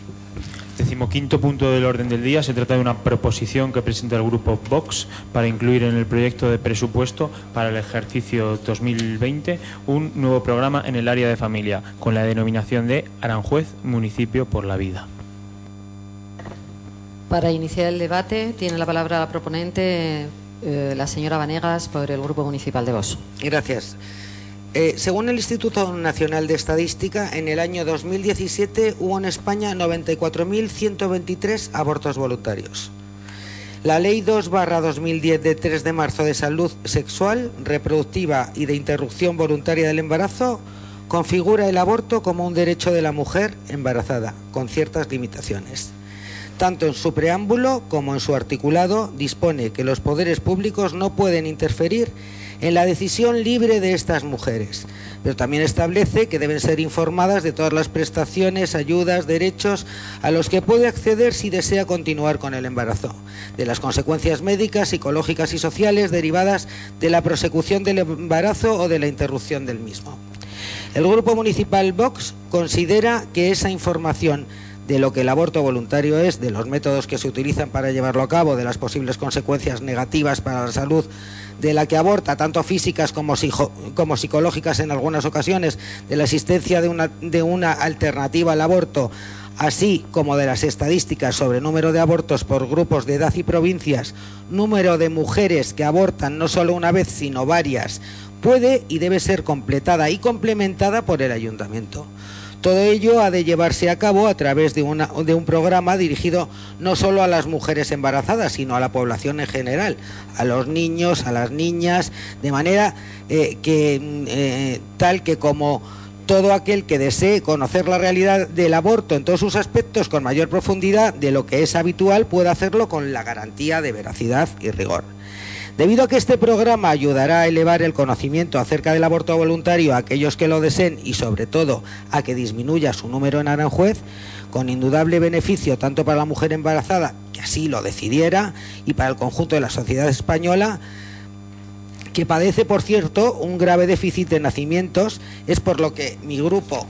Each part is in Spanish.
15º punto del orden del día. Se trata de una proposición que presenta el grupo Vox para incluir en el proyecto de presupuesto para el ejercicio 2020 un nuevo programa en el área de familia con la denominación de Aranjuez, Municipio por la Vida. Para iniciar el debate tiene la palabra la proponente, la señora Vanegas, por el Grupo Municipal de Vox. Gracias. Según el Instituto Nacional de Estadística, en el año 2017 hubo en España 94.123 abortos voluntarios. La Ley 2/2010 de 3 de marzo de salud sexual, reproductiva y de interrupción voluntaria del embarazo configura el aborto como un derecho de la mujer embarazada, con ciertas limitaciones. Tanto en su preámbulo como en su articulado dispone que los poderes públicos no pueden interferir en la decisión libre de estas mujeres, pero también establece que deben ser informadas de todas las prestaciones, ayudas, derechos a los que puede acceder si desea continuar con el embarazo, de las consecuencias médicas, psicológicas y sociales derivadas de la prosecución del embarazo o de la interrupción del mismo. El Grupo Municipal Vox considera que esa información de lo que el aborto voluntario es, de los métodos que se utilizan para llevarlo a cabo, de las posibles consecuencias negativas para la salud de la que aborta, tanto físicas como psicológicas en algunas ocasiones, de la existencia de una alternativa al aborto, así como de las estadísticas sobre número de abortos por grupos de edad y provincias, número de mujeres que abortan no solo una vez sino varias, puede y debe ser completada y complementada por el ayuntamiento. Todo ello ha de llevarse a cabo a través de un programa dirigido no solo a las mujeres embarazadas, sino a la población en general, a los niños, a las niñas, de manera tal que como todo aquel que desee conocer la realidad del aborto en todos sus aspectos con mayor profundidad de lo que es habitual, pueda hacerlo con la garantía de veracidad y rigor. Debido a que este programa ayudará a elevar el conocimiento acerca del aborto voluntario a aquellos que lo deseen y sobre todo a que disminuya su número en Aranjuez, con indudable beneficio tanto para la mujer embarazada, que así lo decidiera, y para el conjunto de la sociedad española, que padece, por cierto, un grave déficit de nacimientos, es por lo que mi grupo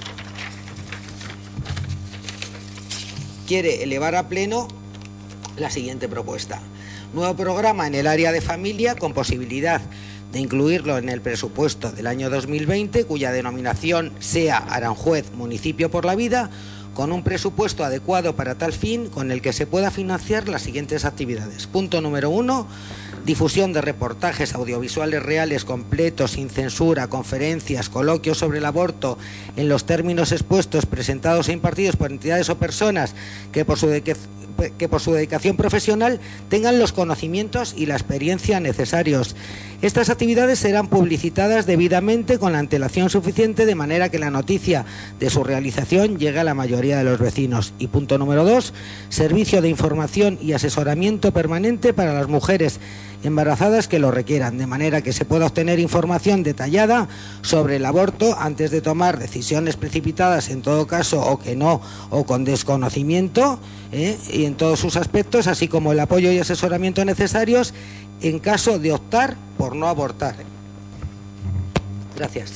quiere elevar a pleno la siguiente propuesta. Nuevo programa en el área de familia con posibilidad de incluirlo en el presupuesto del año 2020, cuya denominación sea Aranjuez, Municipio por la Vida, con un presupuesto adecuado para tal fin, con el que se pueda financiar las siguientes actividades. Punto número 1, difusión de reportajes audiovisuales reales, completos, sin censura, conferencias, coloquios sobre el aborto, en los términos expuestos, presentados e impartidos por entidades o personas que por su dedicación profesional tengan los conocimientos y la experiencia necesarios. Estas actividades serán publicitadas debidamente con la antelación suficiente, de manera que la noticia de su realización llegue a la mayoría de los vecinos. Y punto número 2, servicio de información y asesoramiento permanente para las mujeres embarazadas que lo requieran, de manera que se pueda obtener información detallada sobre el aborto antes de tomar decisiones precipitadas en todo caso, o que no, o con desconocimiento, y en todos sus aspectos, así como el apoyo y asesoramiento necesarios en caso de optar por no abortar. Gracias.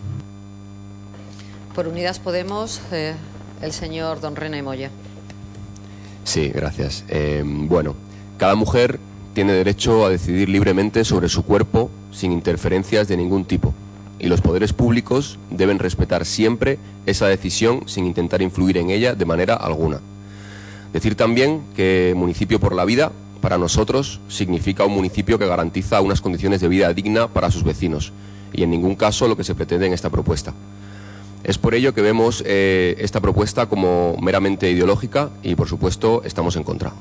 Por Unidas Podemos, el señor don René Moya. Sí, gracias. Bueno, cada mujer tiene derecho a decidir libremente sobre su cuerpo sin interferencias de ningún tipo, y los poderes públicos deben respetar siempre esa decisión sin intentar influir en ella de manera alguna. Decir también que Municipio por la Vida, para nosotros, significa un municipio que garantiza unas condiciones de vida digna para sus vecinos, y en ningún caso lo que se pretende en esta propuesta. Es por ello que vemos esta propuesta como meramente ideológica y, por supuesto, estamos en contra.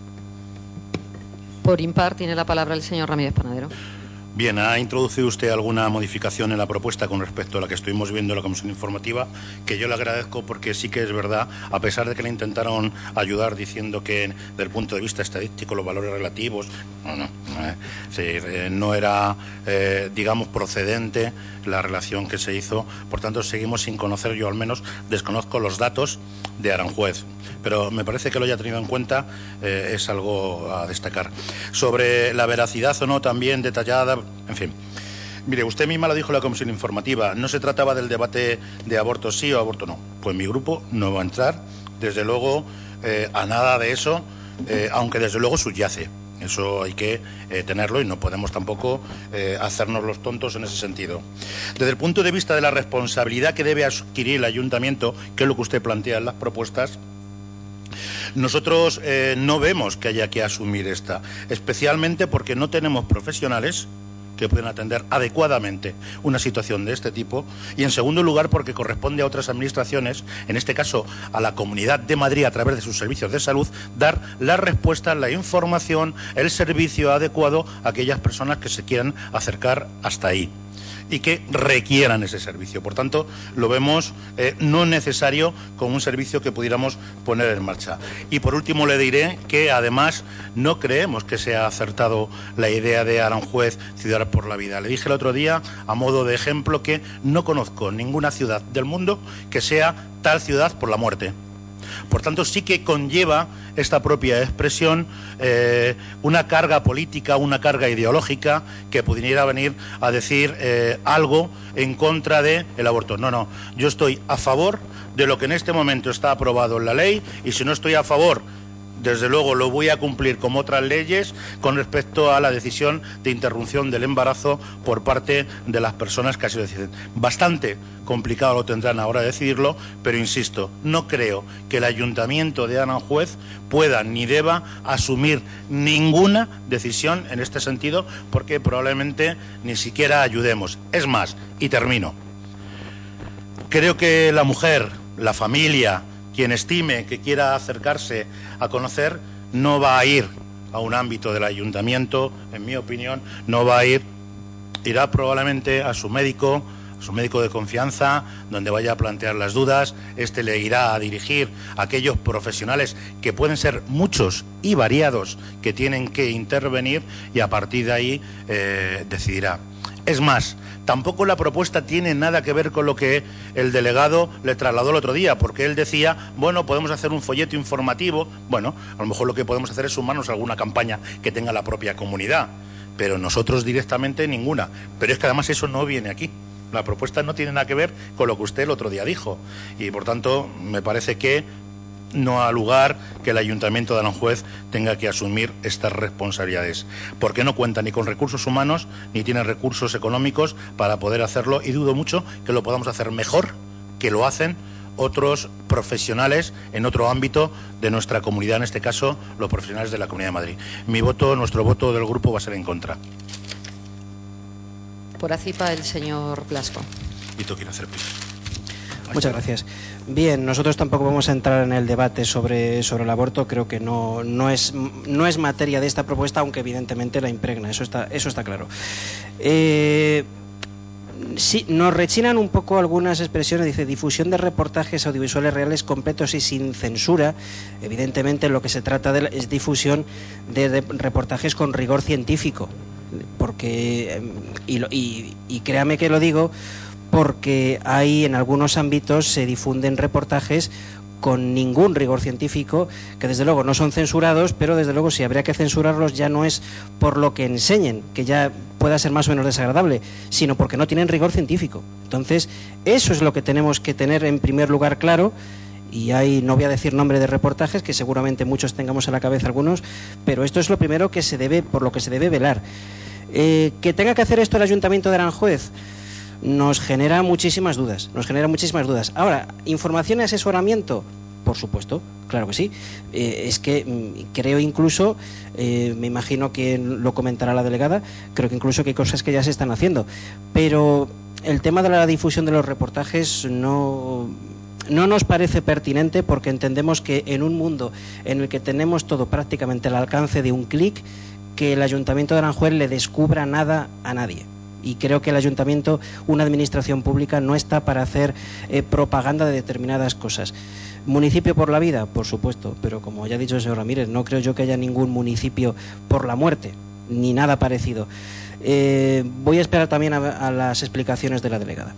Por impar tiene la palabra el señor Ramírez Panadero. Bien, ¿ha introducido usted alguna modificación en la propuesta con respecto a la que estuvimos viendo en la comisión informativa? Que yo le agradezco, porque sí que es verdad, a pesar de que le intentaron ayudar diciendo que desde el punto de vista estadístico los valores relativos no era, digamos, procedente la relación que se hizo. Por tanto, seguimos sin conocer, yo al menos desconozco los datos de Aranjuez, pero me parece que lo haya tenido en cuenta, es algo a destacar. Sobre la veracidad o no también detallada, en fin. Mire, usted misma lo dijo en la comisión informativa, no se trataba del debate de aborto sí o aborto no. Pues mi grupo no va a entrar desde luego, a nada de eso, aunque desde luego subyace. Eso hay que tenerlo y no podemos tampoco hacernos los tontos en ese sentido. Desde el punto de vista de la responsabilidad que debe adquirir el ayuntamiento, que es lo que usted plantea en las propuestas, nosotros no vemos que haya que asumir esta, especialmente porque no tenemos profesionales que pueden atender adecuadamente una situación de este tipo, y en segundo lugar porque corresponde a otras administraciones, en este caso a la Comunidad de Madrid a través de sus servicios de salud, dar la respuesta, la información, el servicio adecuado a aquellas personas que se quieran acercar hasta ahí y que requieran ese servicio. Por tanto, lo vemos no necesario como un servicio que pudiéramos poner en marcha. Y por último le diré que además no creemos que sea acertado la idea de Aranjuez, Ciudad por la Vida. Le dije el otro día, a modo de ejemplo, que no conozco ninguna ciudad del mundo que sea tal ciudad por la muerte. Por tanto, sí que conlleva esta propia expresión una carga política, una carga ideológica que pudiera venir a decir algo en contra del aborto. No, yo estoy a favor de lo que en este momento está aprobado en la ley, y si no estoy a favor, desde luego lo voy a cumplir como otras leyes con respecto a la decisión de interrupción del embarazo por parte de las personas que así lo deciden. Bastante complicado lo tendrán ahora decidirlo, pero insisto, no creo que el Ayuntamiento de Aranjuez pueda ni deba asumir ninguna decisión en este sentido, porque probablemente ni siquiera ayudemos. Es más, y termino, creo que la mujer, la familia, quien estime que quiera acercarse a conocer, no va a ir a un ámbito del ayuntamiento, en mi opinión, no va a ir, irá probablemente a su médico de confianza, donde vaya a plantear las dudas. Este le irá a dirigir a aquellos profesionales, que pueden ser muchos y variados, que tienen que intervenir, y a partir de ahí decidirá. Es más, tampoco la propuesta tiene nada que ver con lo que el delegado le trasladó el otro día, porque él decía, bueno, podemos hacer un folleto informativo. Bueno, a lo mejor lo que podemos hacer es sumarnos a alguna campaña que tenga la propia comunidad, pero nosotros directamente ninguna. Pero es que además eso no viene aquí. La propuesta no tiene nada que ver con lo que usted el otro día dijo, y por tanto me parece que no ha lugar que el Ayuntamiento de Aranjuez tenga que asumir estas responsabilidades, porque no cuenta ni con recursos humanos ni tiene recursos económicos para poder hacerlo, y dudo mucho que lo podamos hacer mejor que lo hacen otros profesionales en otro ámbito de nuestra comunidad, en este caso los profesionales de la Comunidad de Madrid. Nuestro voto del grupo va a ser en contra. Por ACIPA, el señor Blasco. Y tú quieres hacer piso. Muchas gracias. Bien, nosotros tampoco vamos a entrar en el debate sobre el aborto. Creo que no es materia de esta propuesta, aunque evidentemente la impregna. Eso está claro. Sí, nos rechinan un poco algunas expresiones. Dice, difusión de reportajes audiovisuales reales completos y sin censura. Evidentemente lo que se trata es difusión de reportajes con rigor científico. Porque, y créame que lo digo, porque hay en algunos ámbitos se difunden reportajes con ningún rigor científico, que desde luego no son censurados, pero desde luego si habría que censurarlos ya no es por lo que enseñen, que ya pueda ser más o menos desagradable, sino porque no tienen rigor científico. Entonces, eso es lo que tenemos que tener en primer lugar claro. Y ahí no voy a decir nombre de reportajes, que seguramente muchos tengamos en la cabeza algunos, pero esto es lo primero que por lo que se debe velar. Que tenga que hacer esto el Ayuntamiento de Aranjuez nos genera muchísimas dudas. Ahora, información y asesoramiento, por supuesto, claro que sí. Es que creo incluso, me imagino que lo comentará la delegada, creo que incluso que hay cosas que ya se están haciendo, pero el tema de la difusión de los reportajes no nos parece pertinente, porque entendemos que en un mundo en el que tenemos todo prácticamente al alcance de un clic, que el Ayuntamiento de Aranjuez le descubra nada a nadie. Y creo que el Ayuntamiento, una administración pública, no está para hacer propaganda de determinadas cosas. ¿Municipio por la vida? Por supuesto, pero como ya ha dicho el señor Ramírez, no creo yo que haya ningún municipio por la muerte, ni nada parecido. Voy a esperar también a las explicaciones de la delegada.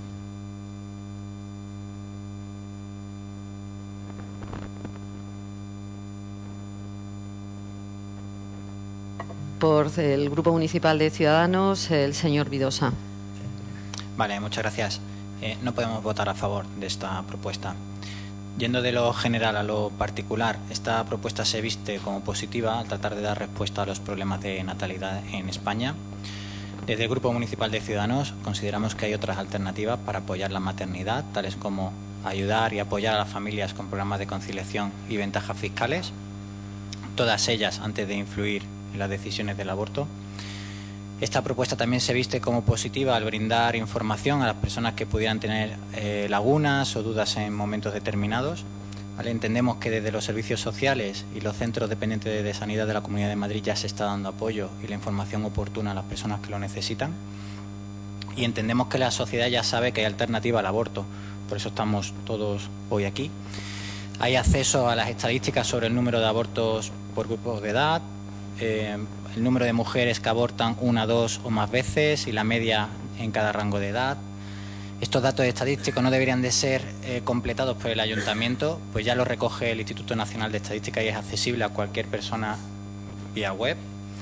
Por el Grupo Municipal de Ciudadanos, el señor Vidosa. Vale, muchas gracias. No podemos votar a favor de esta propuesta. Yendo de lo general a lo particular, esta propuesta se viste como positiva al tratar de dar respuesta a los problemas de natalidad en España. Desde el Grupo Municipal de Ciudadanos consideramos que hay otras alternativas para apoyar la maternidad, tales como ayudar y apoyar a las familias con programas de conciliación y ventajas fiscales, todas ellas antes de influir en las decisiones del aborto. Esta propuesta también se viste como positiva al brindar información a las personas que pudieran tener lagunas o dudas en momentos determinados. ¿Vale? Entendemos que desde los servicios sociales y los centros dependientes de sanidad de la Comunidad de Madrid ya se está dando apoyo y la información oportuna a las personas que lo necesitan. Y entendemos que la sociedad ya sabe que hay alternativa al aborto. Por eso estamos todos hoy aquí. Hay acceso a las estadísticas sobre el número de abortos por grupos de edad, el número de mujeres que abortan 1, 2 o más veces y la media en cada rango de edad. Estos datos estadísticos no deberían de ser completados por el Ayuntamiento, pues ya lo recoge el Instituto Nacional de Estadística y es accesible a cualquier persona vía web.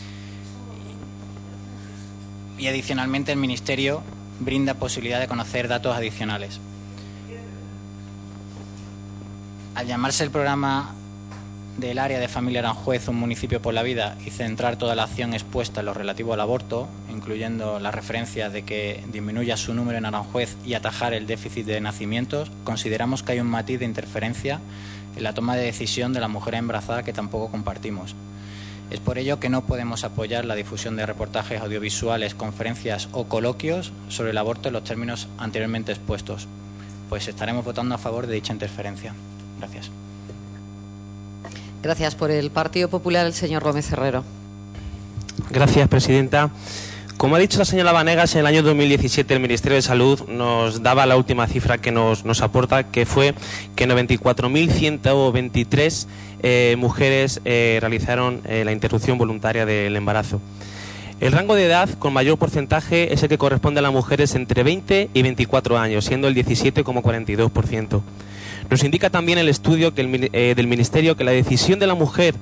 Y adicionalmente el Ministerio brinda posibilidad de conocer datos adicionales. Al llamarse el programa del área de familia Aranjuez un municipio por la vida y centrar toda la acción expuesta en lo relativo al aborto, incluyendo la referencia de que disminuya su número en Aranjuez y atajar el déficit de nacimientos, consideramos que hay un matiz de interferencia en la toma de decisión de la mujer embarazada que tampoco compartimos. Es por ello que no podemos apoyar la difusión de reportajes audiovisuales, conferencias o coloquios sobre el aborto en los términos anteriormente expuestos, pues estaremos votando a favor de dicha interferencia. Gracias. Gracias. Por el Partido Popular, el señor Gómez Herrero. Gracias, presidenta. Como ha dicho la señora Vanegas, en el año 2017 el Ministerio de Salud nos daba la última cifra que nos aporta, que fue que 94.123 mujeres realizaron la interrupción voluntaria del embarazo. El rango de edad con mayor porcentaje es el que corresponde a las mujeres entre 20 y 24 años, siendo el 17,42%. Nos indica también el estudio del Ministerio que la decisión de la mujer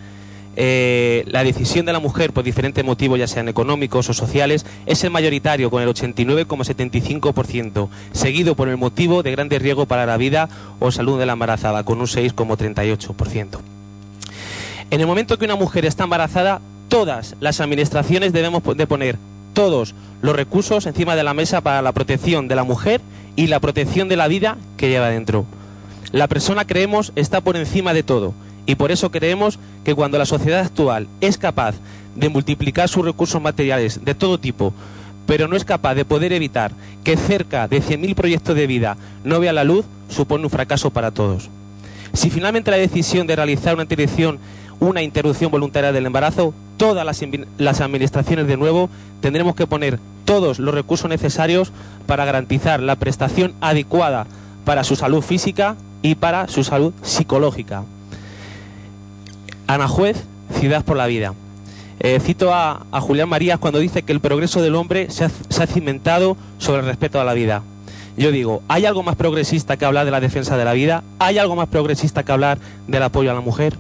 por diferentes motivos, ya sean económicos o sociales, es el mayoritario con el 89,75%, seguido por el motivo de grande riesgo para la vida o salud de la embarazada, con un 6,38%. En el momento que una mujer está embarazada, todas las administraciones debemos de poner todos los recursos encima de la mesa para la protección de la mujer y la protección de la vida que lleva dentro. La persona, creemos, está por encima de todo y por eso creemos que cuando la sociedad actual es capaz de multiplicar sus recursos materiales de todo tipo, pero no es capaz de poder evitar que cerca de 100.000 proyectos de vida no vean la luz, supone un fracaso para todos. Si finalmente la decisión de realizar una interrupción voluntaria del embarazo, todas las administraciones de nuevo tendremos que poner todos los recursos necesarios para garantizar la prestación adecuada para su salud física y para su salud psicológica. Aranjuez, ciudad por la vida. Cito a Julián Marías cuando dice que el progreso del hombre se ha cimentado sobre el respeto a la vida. Yo digo, ¿hay algo más progresista que hablar de la defensa de la vida? ¿Hay algo más progresista que hablar del apoyo a la mujer?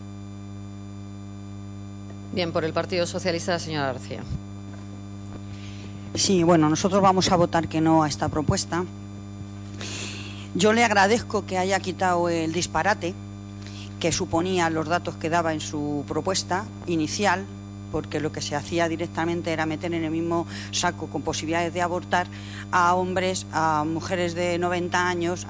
Bien, por el Partido Socialista, la señora García. Sí, bueno, nosotros vamos a votar que no a esta propuesta. Yo le agradezco que haya quitado el disparate que suponía los datos que daba en su propuesta inicial, porque lo que se hacía directamente era meter en el mismo saco con posibilidades de abortar a hombres, a mujeres de 90 años,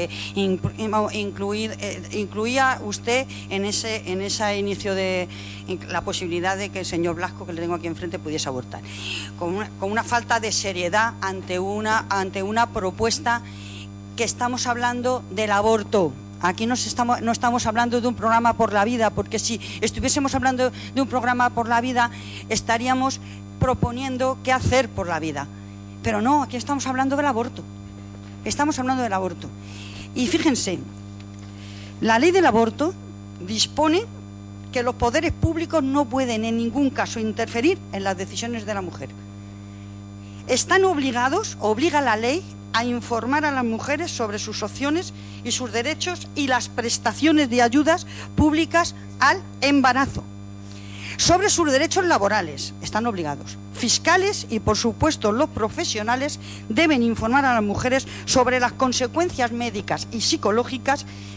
incluía usted en ese inicio de la posibilidad de que el señor Blasco, que le tengo aquí enfrente, pudiese abortar, con una falta de seriedad ante una propuesta que estamos hablando del aborto. Aquí no estamos hablando de un programa por la vida, porque si estuviésemos hablando de un programa por la vida, estaríamos proponiendo qué hacer por la vida. Pero no, aquí estamos hablando del aborto. Estamos hablando del aborto. Y fíjense, la ley del aborto dispone que los poderes públicos no pueden en ningún caso interferir en las decisiones de la mujer. Están obligados, obliga la ley, a informar a las mujeres sobre sus opciones y sus derechos y las prestaciones de ayudas públicas al embarazo. Sobre sus derechos laborales, están obligados. Fiscales y, por supuesto, los profesionales deben informar a las mujeres sobre las consecuencias médicas y psicológicas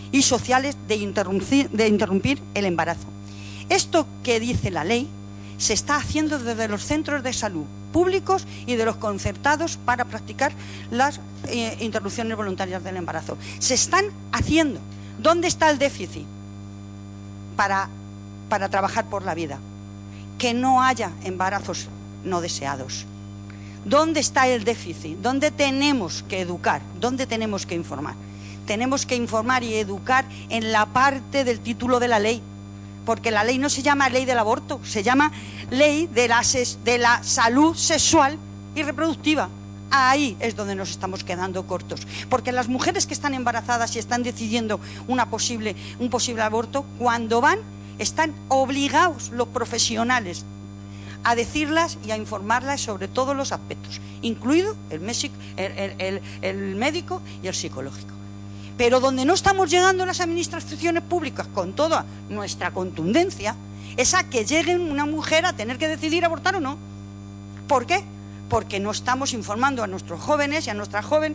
y sociales de interrumpir el embarazo. Esto que dice la ley se está haciendo desde los centros de salud públicos y de los concertados para practicar las interrupciones voluntarias del embarazo. Se están haciendo. ¿Dónde está el déficit para trabajar por la vida? Que no haya embarazos no deseados. ¿Dónde está el déficit? ¿Dónde tenemos que educar? ¿Dónde tenemos que informar? Tenemos que informar y educar en la parte del título de la ley, porque la ley no se llama ley del aborto, se llama ley de la salud sexual y reproductiva. Ahí es donde nos estamos quedando cortos, porque las mujeres que están embarazadas y están decidiendo un posible aborto, cuando van, están obligados los profesionales a decirlas y a informarlas sobre todos los aspectos, incluido el médico y el psicológico. Pero donde no estamos llegando las administraciones públicas con toda nuestra contundencia es a que llegue una mujer a tener que decidir abortar o no. ¿Por qué? Porque no estamos informando a nuestros jóvenes y a nuestros jóvenes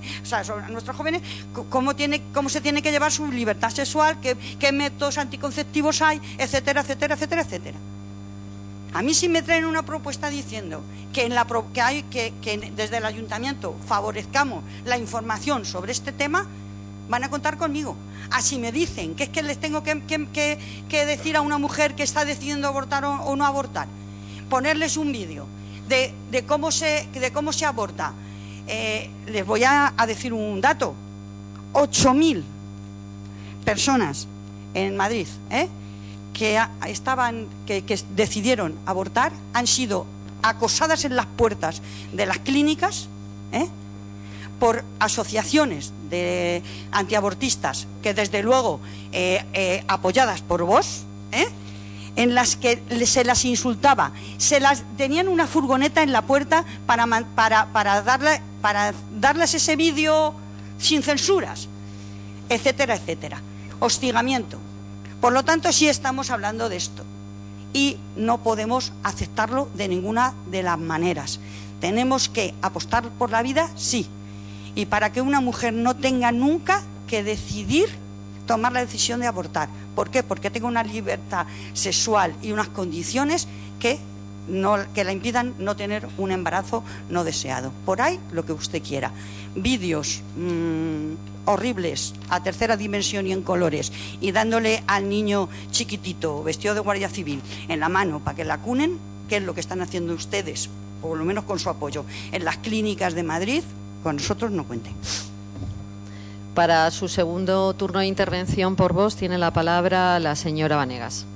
cómo se tiene que llevar su libertad sexual, qué métodos anticonceptivos hay, etcétera, etcétera, etcétera, etcétera. A mí si me traen una propuesta diciendo que desde el ayuntamiento favorezcamos la información sobre este tema, van a contar conmigo. Así me dicen que es que les tengo que decir a una mujer que está decidiendo abortar o no abortar, ponerles un vídeo de cómo se aborta. Les voy a decir un dato: 8.000 personas en Madrid que decidieron abortar han sido acosadas en las puertas de las clínicas por asociaciones de antiabortistas que desde luego apoyadas por Vox, en las que se las insultaba, tenían una furgoneta en la puerta para darles ese vídeo sin censuras, etcétera, etcétera. Hostigamiento. Por lo tanto, sí estamos hablando de esto y no podemos aceptarlo de ninguna de las maneras. Tenemos que apostar por la vida, sí, y para que una mujer no tenga nunca que decidir tomar la decisión de abortar. ¿Por qué? Porque tenga una libertad sexual y unas condiciones que la impidan no tener un embarazo no deseado. Por ahí lo que usted quiera. Vídeos horribles a tercera dimensión y en colores, y dándole al niño chiquitito vestido de guardia civil en la mano para que la cunen, que es lo que están haciendo ustedes, por lo menos con su apoyo, en las clínicas de Madrid. Con nosotros no cuenten. Para su segundo turno de intervención por voz tiene la palabra la señora Vanegas.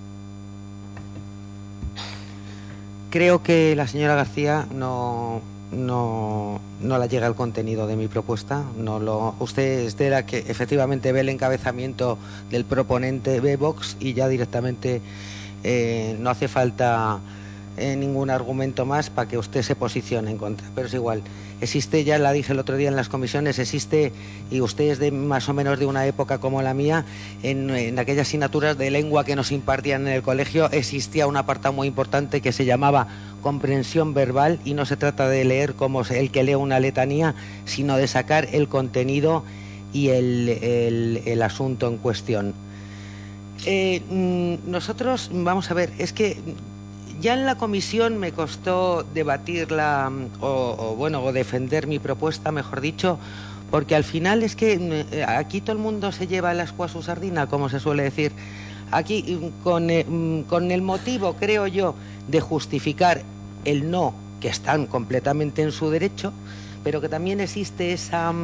Creo que la señora García no la llega al contenido de mi propuesta. Usted es de la que efectivamente ve el encabezamiento del proponente de Vox y ya directamente no hace falta ningún argumento más para que usted se posicione en contra. Pero es igual. Existe, ya la dije el otro día en las comisiones, y usted es de más o menos de una época como la mía, en aquellas asignaturas de lengua que nos impartían en el colegio, existía un apartado muy importante que se llamaba comprensión verbal, y no se trata de leer como el que lee una letanía, sino de sacar el contenido y el asunto en cuestión. Nosotros, vamos a ver, es que ya en la comisión me costó debatirla o defender mi propuesta, mejor dicho, porque al final es que aquí todo el mundo se lleva el ascua a su sardina, como se suele decir. Aquí con el motivo, creo yo, de justificar el no, que están completamente en su derecho, pero que también existe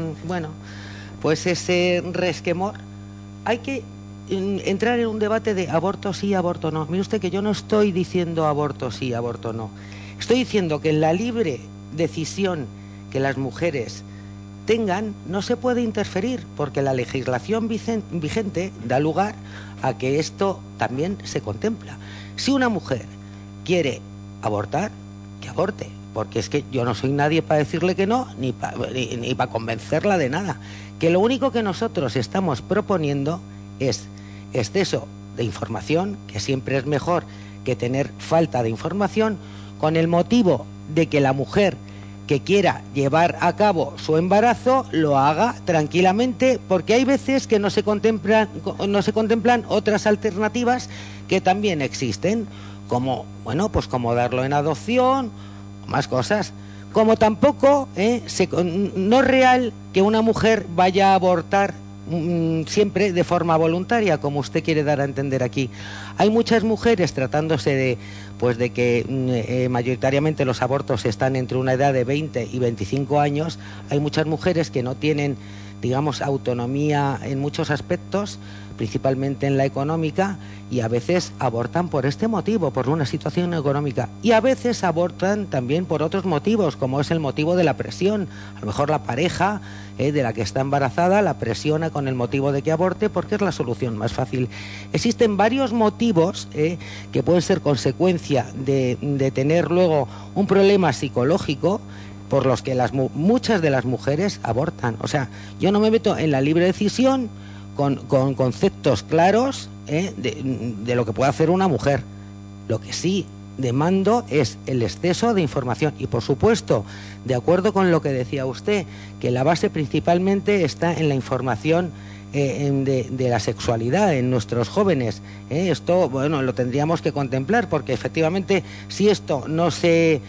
ese resquemor. Hay que entrar en un debate de aborto sí, aborto no. Mire usted que yo no estoy diciendo aborto sí, aborto no. Estoy diciendo que en la libre decisión que las mujeres tengan no se puede interferir, porque la legislación vigente da lugar a que esto también se contempla. Si una mujer quiere abortar, que aborte, porque es que yo no soy nadie para decirle que no, ni para convencerla de nada. Que lo único que nosotros estamos proponiendo es exceso de información, que siempre es mejor que tener falta de información, con el motivo de que la mujer que quiera llevar a cabo su embarazo lo haga tranquilamente, porque hay veces que no se contemplan otras alternativas que también existen, como, bueno, pues como darlo en adopción, más cosas. Como tampoco no es real que una mujer vaya a abortar siempre de forma voluntaria, como usted quiere dar a entender aquí. Hay muchas mujeres, tratándose de que mayoritariamente los abortos están entre una edad de 20 y 25 años, hay muchas mujeres que no tienen, digamos, autonomía en muchos aspectos, principalmente en la económica, y a veces abortan por este motivo, por una situación económica, y a veces abortan también por otros motivos, como es el motivo de la presión. A lo mejor la pareja de la que está embarazada la presiona con el motivo de que aborte, porque es la solución más fácil. Existen varios motivos que pueden ser consecuencia de tener luego un problema psicológico, por los que muchas de las mujeres abortan. O sea, yo no me meto en la libre decisión con conceptos claros de lo que puede hacer una mujer. Lo que sí demando es el exceso de información, y por supuesto, de acuerdo con lo que decía usted, que la base principalmente está en la información de la sexualidad en nuestros jóvenes. Esto, bueno, lo tendríamos que contemplar, porque efectivamente, si esto no se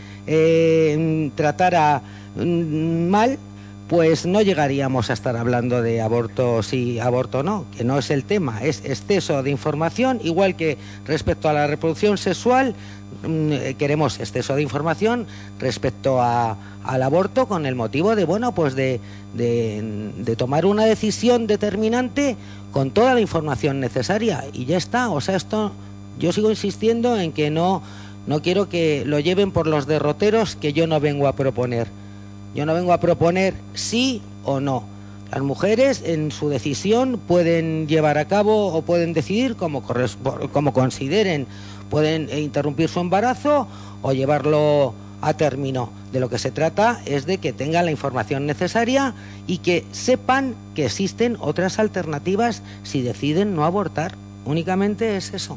tratara mal, pues no llegaríamos a estar hablando de aborto sí, aborto no, que no es el tema, es exceso de información. Igual que respecto a la reproducción sexual, queremos exceso de información respecto al aborto, con el motivo de, bueno, pues de tomar una decisión determinante con toda la información necesaria, y ya está. O sea, esto, yo sigo insistiendo en que no quiero que lo lleven por los derroteros que yo no vengo a proponer. Yo no vengo a proponer sí o no. Las mujeres en su decisión pueden llevar a cabo o pueden decidir como consideren. Pueden interrumpir su embarazo o llevarlo a término. De lo que se trata es de que tengan la información necesaria y que sepan que existen otras alternativas si deciden no abortar. Únicamente es eso.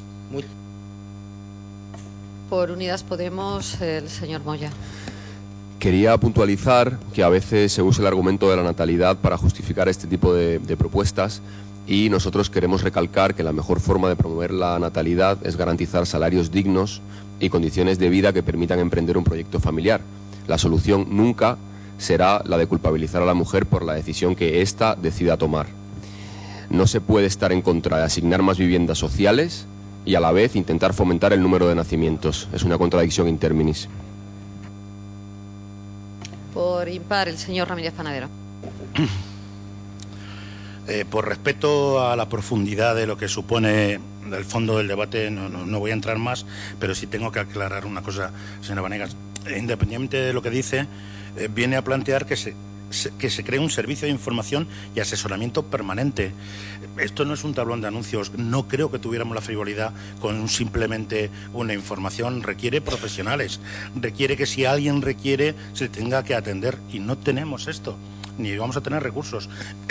Por Unidas Podemos, el señor Moya. Quería puntualizar que a veces se usa el argumento de la natalidad para justificar este tipo de propuestas, y nosotros queremos recalcar que la mejor forma de promover la natalidad es garantizar salarios dignos y condiciones de vida que permitan emprender un proyecto familiar. La solución nunca será la de culpabilizar a la mujer por la decisión que ésta decida tomar. No se puede estar en contra de asignar más viviendas sociales y a la vez intentar fomentar el número de nacimientos. Es una contradicción in terminis. Por impar, el señor Ramírez Panadero. Por respeto a la profundidad de lo que supone el fondo del debate, no voy a entrar más, pero sí tengo que aclarar una cosa, señora Vanegas. Independientemente de lo que dice, viene a plantear que se cree un servicio de información y asesoramiento permanente. Esto no es un tablón de anuncios. No creo que tuviéramos la frivolidad con simplemente una información. Requiere profesionales, requiere que si alguien requiere se tenga que atender, y no tenemos esto, ni vamos a tener recursos.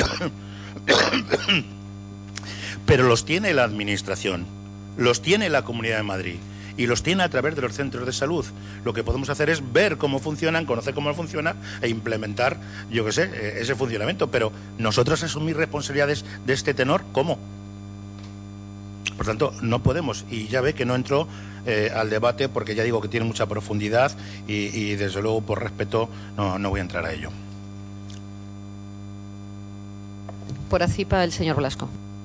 Pero los tiene la Administración, los tiene la Comunidad de Madrid y los tiene a través de los centros de salud. Lo que podemos hacer es ver cómo funcionan, conocer cómo funciona e implementar, yo qué sé, ese funcionamiento. Pero nosotros asumir responsabilidades de este tenor, ¿cómo? Por tanto, no podemos. Y ya ve que no entro al debate, porque ya digo que tiene mucha profundidad y desde luego, por respeto, no voy a entrar a ello. Por ACIPA, el señor Blasco.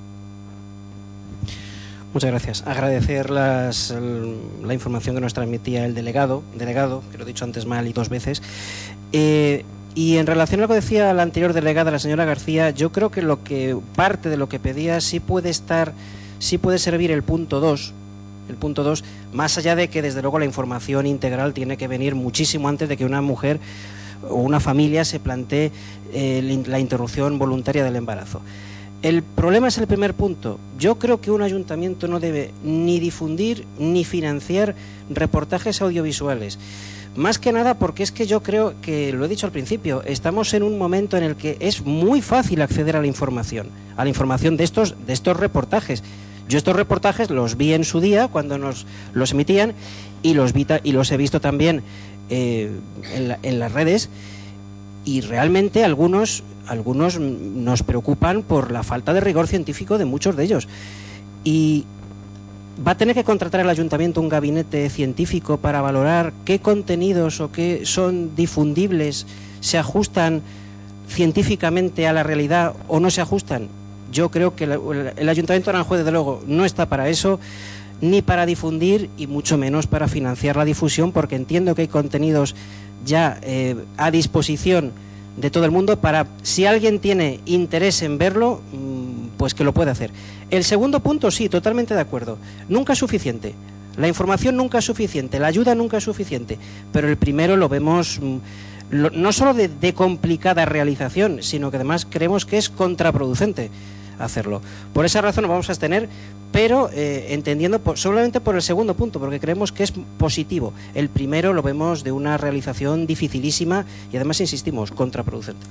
Muchas gracias. Agradecer la información que nos transmitía el delegado, que lo he dicho antes mal y dos veces. Y en relación a lo que decía la anterior delegada, la señora García, yo creo que parte de lo que pedía sí puede servir el punto 2. El punto 2, más allá de que desde luego la información integral tiene que venir muchísimo antes de que una mujer o una familia se plantee la interrupción voluntaria del embarazo. El problema es el primer punto. Yo creo que un ayuntamiento no debe ni difundir ni financiar reportajes audiovisuales. Más que nada porque es que yo creo que, lo he dicho al principio, estamos en un momento en el que es muy fácil acceder a la información de estos reportajes. Yo estos reportajes los vi en su día cuando nos los emitían y los he visto también en las redes, y realmente algunos nos preocupan por la falta de rigor científico de muchos de ellos. Y va a tener que contratar el ayuntamiento un gabinete científico para valorar qué contenidos o qué son difundibles se ajustan científicamente a la realidad o no se ajustan. Yo creo que el Ayuntamiento de Aranjuez, desde luego, no está para eso, ni para difundir y mucho menos para financiar la difusión, porque entiendo que hay contenidos ya a disposición de todo el mundo para, si alguien tiene interés en verlo, pues que lo pueda hacer. El segundo punto, sí, totalmente de acuerdo. Nunca es suficiente. La información nunca es suficiente, la ayuda nunca es suficiente, pero el primero lo vemos no solo de complicada realización, sino que además creemos que es contraproducente hacerlo. Por esa razón nos vamos a abstener, pero entendiendo solamente por el segundo punto, porque creemos que es positivo. El primero lo vemos de una realización dificilísima y además, insistimos, contraproducente.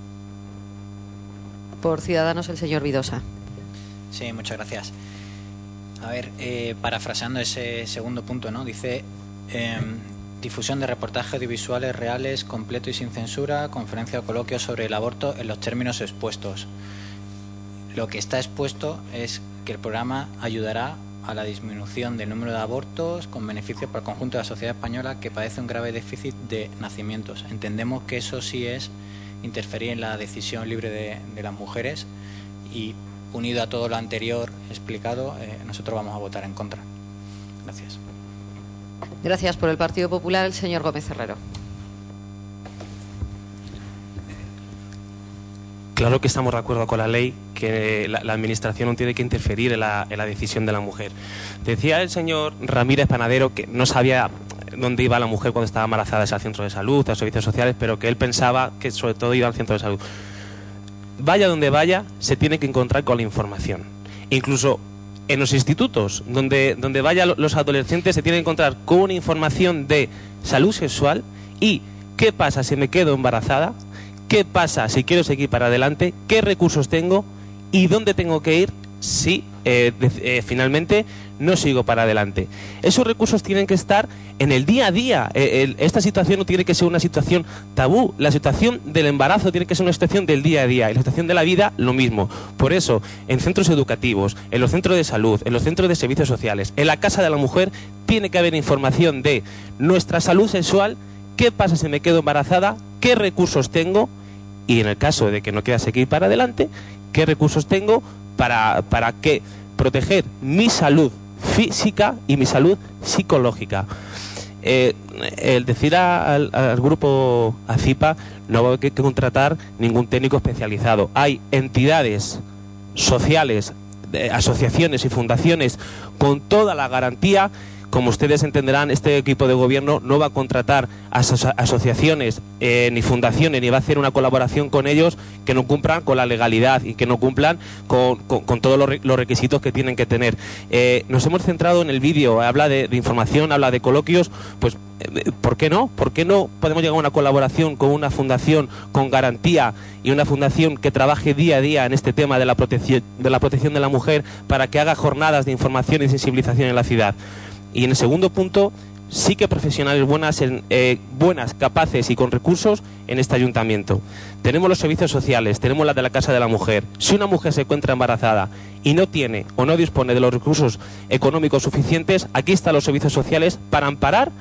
Por Ciudadanos, el señor Vidosa. Sí, muchas gracias. A ver, parafraseando ese segundo punto, ¿no? Dice difusión de reportajes audiovisuales reales, completo y sin censura, conferencia o coloquio sobre el aborto en los términos expuestos. Lo que está expuesto es que el programa ayudará a la disminución del número de abortos con beneficios para el conjunto de la sociedad española que padece un grave déficit de nacimientos. Entendemos que eso sí es interferir en la decisión libre de las mujeres y, unido a todo lo anterior explicado, nosotros vamos a votar en contra. Gracias. Gracias. Por el Partido Popular, el señor Gómez Herrero. Claro que estamos de acuerdo con la ley, que la Administración no tiene que interferir en la decisión de la mujer. Decía el señor Ramírez Panadero que no sabía dónde iba la mujer cuando estaba embarazada, al centro de salud, a los servicios sociales, pero que él pensaba que sobre todo iba al centro de salud. Vaya donde vaya, se tiene que encontrar con la información. Incluso en los institutos, donde vayan los adolescentes, se tiene que encontrar con una información de salud sexual y qué pasa si me quedo embarazada, qué pasa si quiero seguir para adelante, qué recursos tengo y dónde tengo que ir si finalmente no sigo para adelante. Esos recursos tienen que estar en el día a día. Esta situación no tiene que ser una situación tabú. La situación del embarazo tiene que ser una situación del día a día y la situación de la vida lo mismo. Por eso, en centros educativos, en los centros de salud, en los centros de servicios sociales, en la Casa de la Mujer, tiene que haber información de nuestra salud sexual, qué pasa si me quedo embarazada, qué recursos tengo y, en el caso de que no quiera seguir para adelante, qué recursos tengo para que proteger mi salud física y mi salud psicológica. El decir al grupo ACIPA, no hay que contratar ningún técnico especializado. Hay entidades sociales, asociaciones y fundaciones con toda la garantía. Como ustedes entenderán, este equipo de gobierno no va a contratar asociaciones ni fundaciones, ni va a hacer una colaboración con ellos que no cumplan con la legalidad y que no cumplan con todos los requisitos que tienen que tener. Nos hemos centrado en el vídeo, habla de información, habla de coloquios, pues ¿por qué no? ¿Por qué no podemos llegar a una colaboración con una fundación con garantía y una fundación que trabaje día a día en este tema de la protección de la mujer para que haga jornadas de información y sensibilización en la ciudad? Y en el segundo punto, sí que profesionales buenas, capaces y con recursos en este ayuntamiento. Tenemos los servicios sociales, tenemos la de la Casa de la Mujer. Si una mujer se encuentra embarazada y no tiene o no dispone de los recursos económicos suficientes, aquí están los servicios sociales para amparar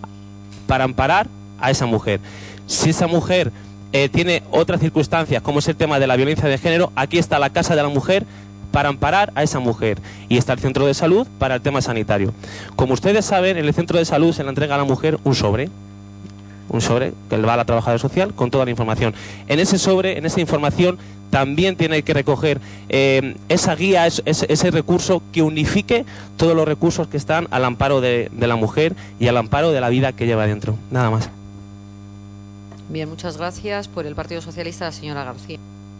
a esa mujer. Si esa mujer tiene otras circunstancias, como es el tema de la violencia de género, aquí está la Casa de la Mujer para amparar a esa mujer, y está el centro de salud para el tema sanitario. Como ustedes saben, en el centro de salud se le entrega a la mujer un sobre que le va a la trabajadora social con toda la información. En ese sobre, en esa información, también tiene que recoger esa guía, ese recurso que unifique todos los recursos que están al amparo de la mujer y al amparo de la vida que lleva dentro. Nada más. Bien, muchas gracias. Por el Partido Socialista, la señora García.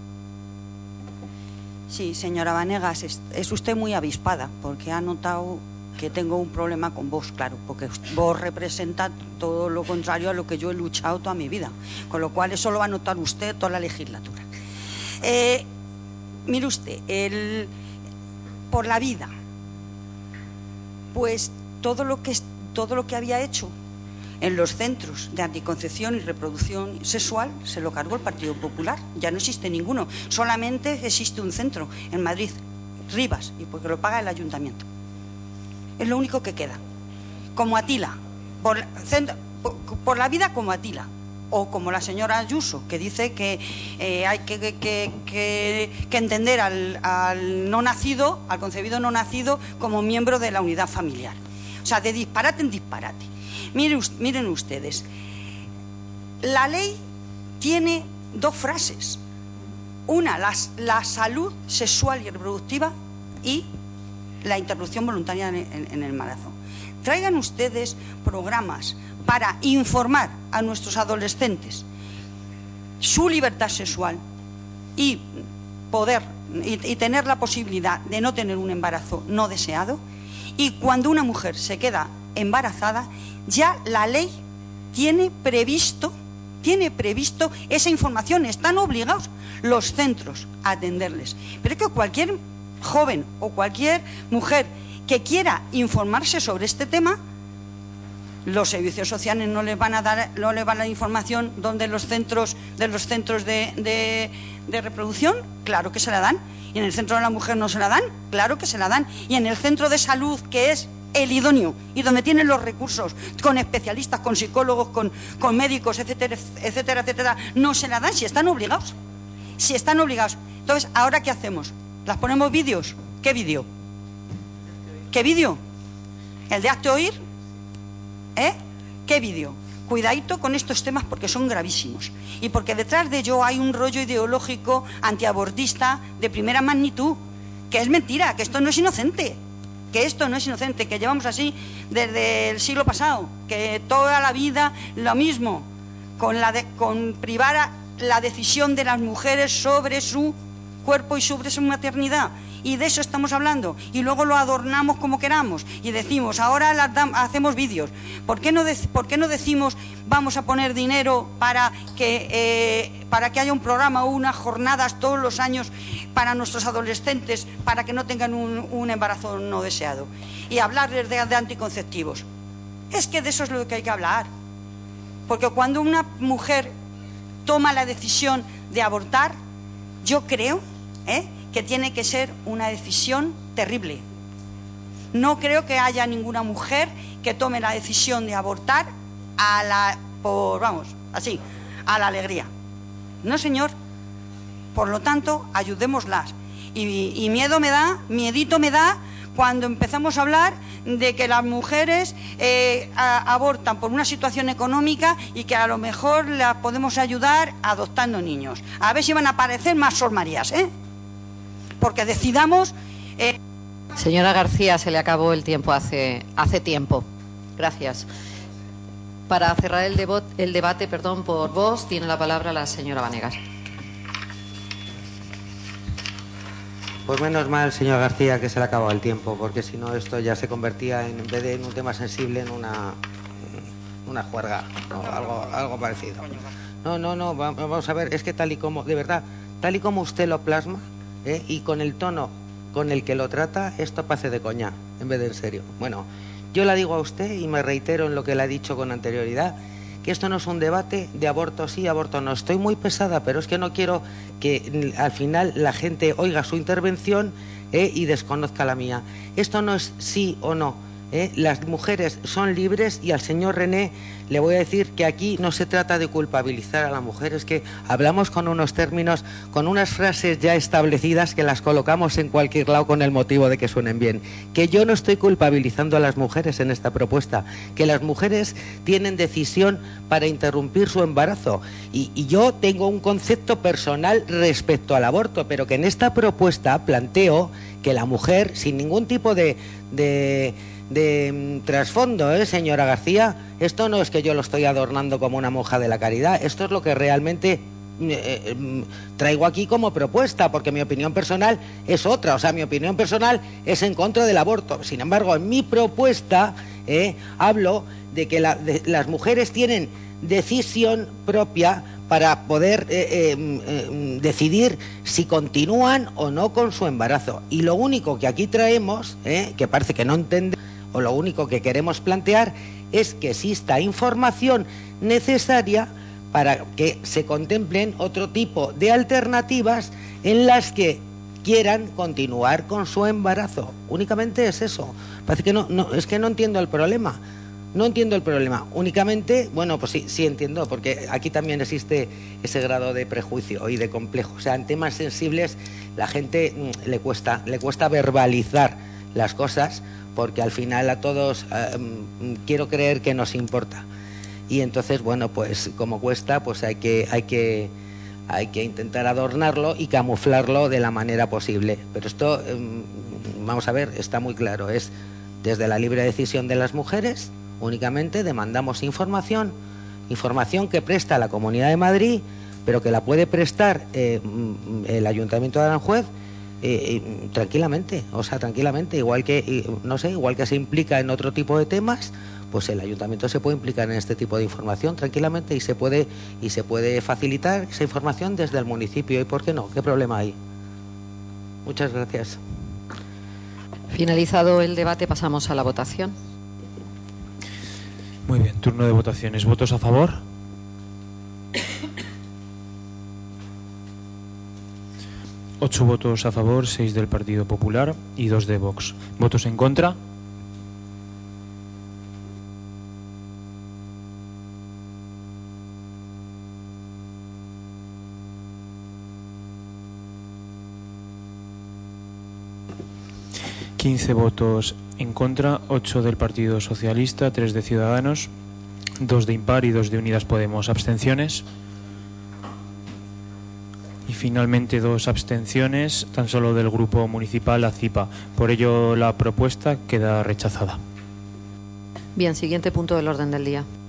Sí, señora Vanegas, es usted muy avispada, porque ha notado que tengo un problema con Vox, claro, porque Vox representa todo lo contrario a lo que yo he luchado toda mi vida, con lo cual eso lo va a notar usted toda la legislatura. Mire usted, por la vida, pues todo lo que había hecho en los centros de anticoncepción y reproducción sexual se lo cargó el Partido Popular. Ya no existe ninguno, solamente existe un centro en Madrid, Rivas, y porque lo paga el ayuntamiento. Es lo único que queda. Como Atila, por la vida como Atila, o como la señora Ayuso, que dice que hay que entender al no nacido, al concebido no nacido, como miembro de la unidad familiar. O sea, de disparate en disparate. Miren ustedes, la ley tiene dos frases. Una, la salud sexual y reproductiva, y la interrupción voluntaria en el embarazo. Traigan ustedes programas para informar a nuestros adolescentes su libertad sexual y tener la posibilidad de no tener un embarazo no deseado. Y cuando una mujer se queda embarazada, ya la ley tiene previsto esa información. Están obligados los centros a atenderles. Pero es que cualquier joven o cualquier mujer que quiera informarse sobre este tema, los servicios sociales no les van a dar la información donde los centros de reproducción, claro que se la dan. Y en el centro de la mujer no se la dan, claro que se la dan. Y en el centro de salud, que es el idóneo y donde tienen los recursos, con especialistas, con psicólogos, con médicos, etcétera, etcétera, etcétera, no se la dan si están obligados. Si están obligados. Entonces, ¿ahora qué hacemos? ¿Las ponemos vídeos? ¿Qué vídeo? ¿Qué vídeo? ¿El de hazte oír? ¿Qué vídeo? Cuidadito con estos temas porque son gravísimos y porque detrás de ello hay un rollo ideológico antiabortista de primera magnitud, que es mentira, que esto no es inocente, que llevamos así desde el siglo pasado, que toda la vida lo mismo, con privar la decisión de las mujeres sobre su cuerpo y sobre su maternidad. Y de eso estamos hablando, y luego lo adornamos como queramos y decimos, ahora hacemos vídeos. ¿Por qué no decimos vamos a poner dinero para que haya un programa o unas jornadas todos los años para nuestros adolescentes, para que no tengan un embarazo no deseado? Y hablarles de anticonceptivos. Es que de eso es lo que hay que hablar. Porque cuando una mujer toma la decisión de abortar, yo creo, que tiene que ser una decisión terrible. No creo que haya ninguna mujer que tome la decisión de abortar a la alegría. No, señor. Por lo tanto, ayudémoslas. Y miedito me da cuando empezamos a hablar de que las mujeres abortan por una situación económica y que a lo mejor las podemos ayudar adoptando niños. A ver si van a aparecer más Sor Marías, porque decidamos... Señora García, se le acabó el tiempo hace tiempo. Gracias. Para cerrar el debate por voz, tiene la palabra la señora Vanegas. Pues menos mal, señor García, que se le acabó el tiempo, porque si no esto ya se convertía en vez de en un tema sensible, en una juerga, o algo parecido. No, vamos a ver, es que tal y como usted lo plasma, y con el tono con el que lo trata, esto pase de coña en vez de en serio. Bueno, yo la digo a usted y me reitero en lo que le he dicho con anterioridad, que esto no es un debate de aborto sí, aborto no. Estoy muy pesada, pero es que no quiero que al final la gente oiga su intervención y desconozca la mía. Esto no es sí o no. Las mujeres son libres y al señor René le voy a decir que aquí no se trata de culpabilizar a la mujer, es que hablamos con unos términos, con unas frases ya establecidas que las colocamos en cualquier lado con el motivo de que suenen bien. Que yo no estoy culpabilizando a las mujeres en esta propuesta, que las mujeres tienen decisión para interrumpir su embarazo y yo tengo un concepto personal respecto al aborto, pero que en esta propuesta planteo que la mujer, sin ningún tipo de trasfondo, señora García, esto no es que yo lo estoy adornando como una monja de la caridad, esto es lo que realmente traigo aquí como propuesta, porque mi opinión personal es otra, o sea, mi opinión personal es en contra del aborto. Sin embargo, en mi propuesta hablo de que las mujeres tienen decisión propia para poder decidir si continúan o no con su embarazo. Y lo único que aquí traemos, que parece que no entendemos, o lo único que queremos plantear es que exista información necesaria para que se contemplen otro tipo de alternativas en las que quieran continuar con su embarazo. Únicamente es eso. Parece que es que no entiendo el problema. No entiendo el problema. Únicamente, bueno, pues sí entiendo, porque aquí también existe ese grado de prejuicio y de complejo. O sea, en temas sensibles la gente le cuesta verbalizar las cosas, porque al final a todos quiero creer que nos importa. Y entonces, bueno, pues como cuesta, pues hay que intentar adornarlo y camuflarlo de la manera posible. Pero esto, vamos a ver, está muy claro. Es desde la libre decisión de las mujeres, únicamente demandamos información que presta la Comunidad de Madrid, pero que la puede prestar el Ayuntamiento de Aranjuez tranquilamente. O sea, tranquilamente, igual que se implica en otro tipo de temas, pues el ayuntamiento se puede implicar en este tipo de información tranquilamente y se puede facilitar esa información desde el municipio. ¿Y por qué no? ¿Qué problema hay? Muchas gracias. Finalizado el debate, pasamos a la votación. Muy bien, turno de votaciones. ¿Votos a favor? Ocho votos a favor, 6 del Partido Popular y 2 de Vox. ¿Votos en contra? ...15 votos en contra, 8 del Partido Socialista, 3 de Ciudadanos, 2 de Impar y 2 de Unidas Podemos. ¿Abstenciones? Y finalmente 2 abstenciones, tan solo del Grupo Municipal ACIPA. Por ello la propuesta queda rechazada. Bien, siguiente punto del orden del día.